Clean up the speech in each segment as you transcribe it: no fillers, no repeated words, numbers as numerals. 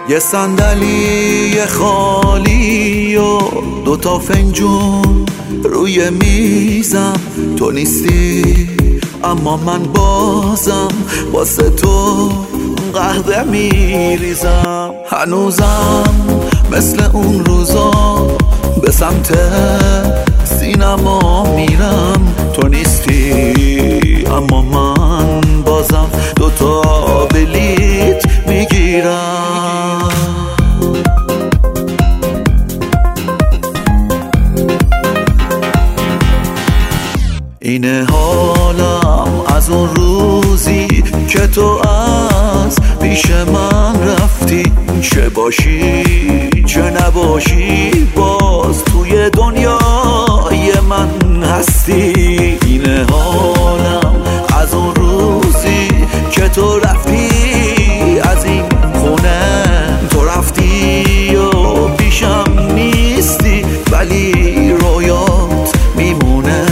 یه صندلی خالی و 2 فنجون روی میزم، تو نیستی اما من بازم واسه تو قهوه میریزم. هنوزم مثل اون روزا به سمت سینما میرم، تو نیستی اما من بازم 2 بلیت میگیرم. اینه حالم از اون روزی که تو از پیش من رفتی، چه باشی چه نباشی باز توی دنیای من هستی. اینه حالم از اون روزی که تو رفتی از این خونه، تو رفتی و پیشم نیستی ولی رویات میمونه.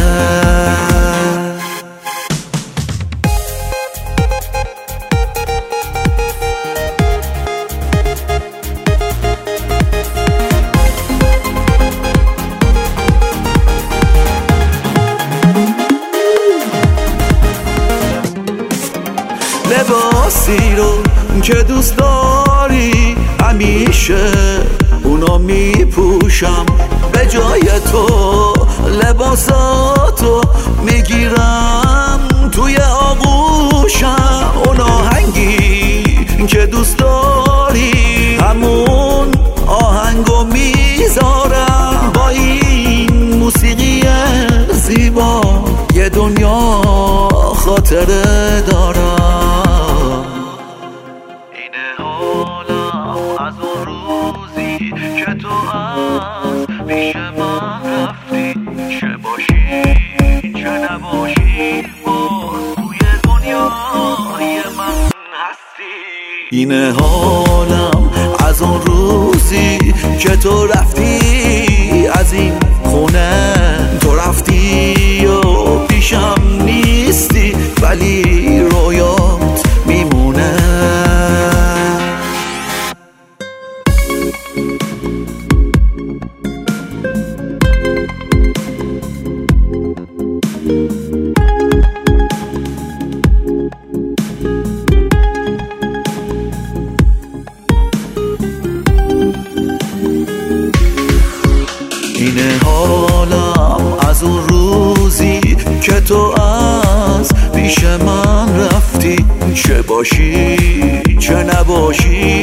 لباسی رو که دوست داری همیشه اونو میپوشم، به جای تو لباساتو میگیرم توی آغوشم. اون آهنگی که دوست داری همون آهنگو میذارم، با این موسیقی زیبا یه دنیا خاطره دارم. اینه حالم از اون روزی که تو از پیش من رفتی، چه باشی چه نباشی باز توی دنیای من هستی. اینه حالم از اون روزی که تو رفتی از این خونه، تو رفتی و پیشم نیستی ولی رویات میمونه. اینه حالم از اون روزی که تو از پیش من رفتی، چه باشی چه نباشی